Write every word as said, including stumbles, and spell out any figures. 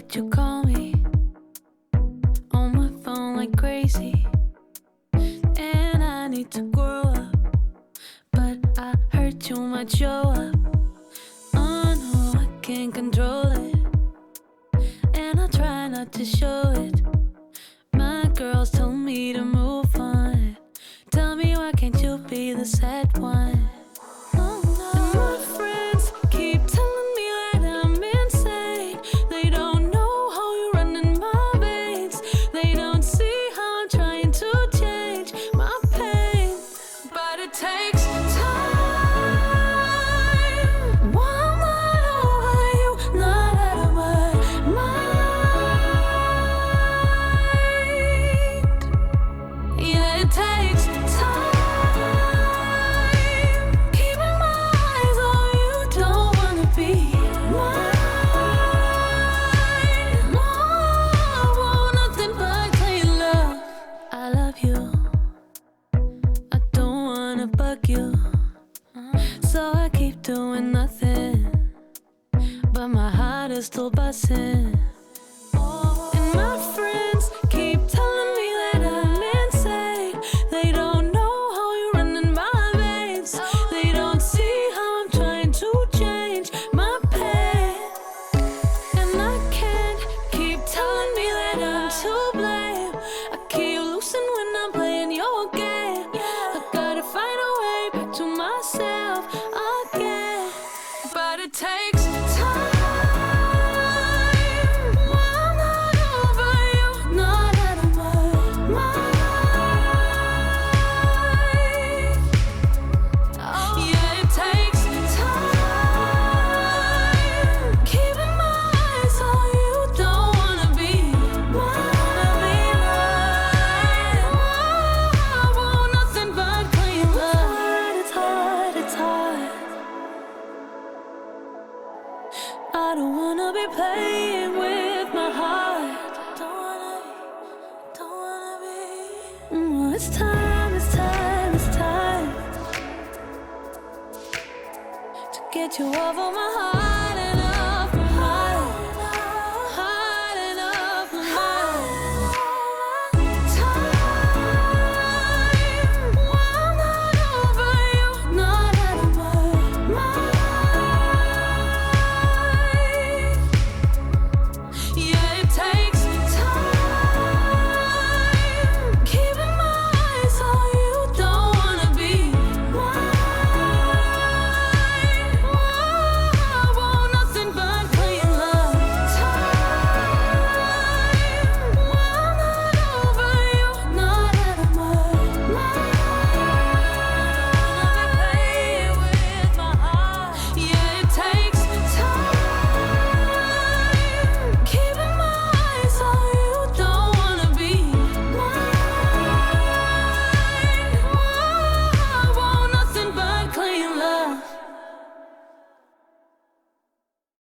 that you call me on my phone like crazy, and I need to grow up, but I heard you might show up. Oh no, I can't control it, and I try not to show it. My girls told me to move on. Tell me, why can't you be the sad one? Oh no. And my friends keep telling me that I'm insane. They don't know how you run in my veins. They don't see how I'm trying to change my pain, but it takes time. One night over you, not out of my mind. Yeah, it takes time. Keeping my eyes on you, don't wanna be mine. No, I want nothing but clean love. I love you, I don't wanna bug you, so I keep doing nothing, but my heart is still busting. And my friends keep telling me that I'm insane. They don't know how you run in my veins. They don't see how I'm trying to change my pain, and I can't keep telling me that I'm to blame. I keep losing when I'm playing your game. I gotta find a way back to myself again, but it takes time. I'm not over you, not out of my mind. Yeah, it takes time. Keeping my eyes on you, don't wanna be mine. I want nothing but clean love. It's hard, it's hard. I don't wanna be playing with my heart. Don't wanna be, don't wanna be. Mm, it's time, it's time, it's time to get you off of my heart.